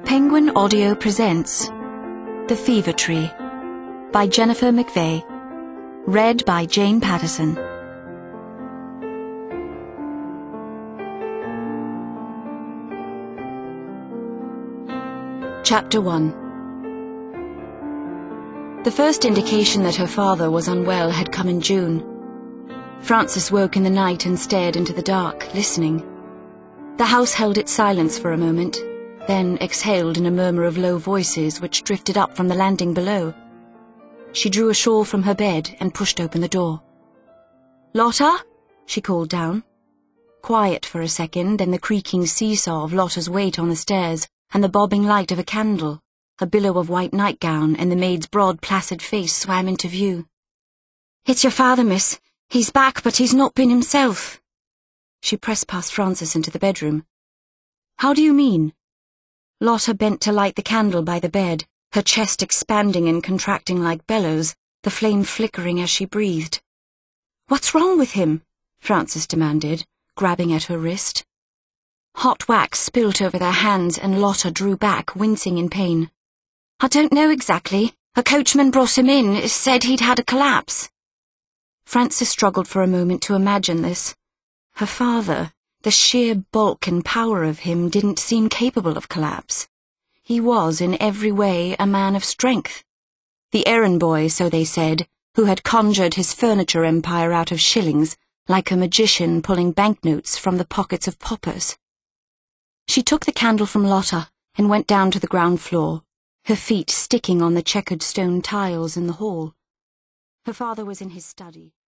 Penguin Audio presents The Fever Tree by Jennifer McVeigh, read by Jane Patterson. Chapter 1. The first indication that her father was unwell had come in June. Frances woke in the night and stared into the dark, listening. The house held its silence for a moment, then exhaled in a murmur of low voices which drifted up from the landing below. She drew a shawl from her bed and pushed open the door. "Lotta?" she called down. Quiet for a second, then the creaking seesaw of Lotta's weight on the stairs and the bobbing light of a candle, a billow of white nightgown, and the maid's broad placid face swam into view. "It's your father, miss. He's back, but he's not been himself." She pressed past Frances into the bedroom. "How do you mean?" Lotta bent to light the candle by the bed, her chest expanding and contracting like bellows, the flame flickering as she breathed. "What's wrong with him?" Frances demanded, grabbing at her wrist. Hot wax spilt over their hands and Lotta drew back, wincing in pain. "I don't know exactly. A coachman brought him in, said he'd had a collapse." Frances struggled for a moment to imagine this. Her father, the sheer bulk and power of him, didn't seem capable of collapse. He was, in every way, a man of strength. The errand boy, so they said, who had conjured his furniture empire out of shillings, like a magician pulling banknotes from the pockets of paupers. She took the candle from Lotta and went down to the ground floor, her feet sticking on the checkered stone tiles in the hall. Her father was in his study.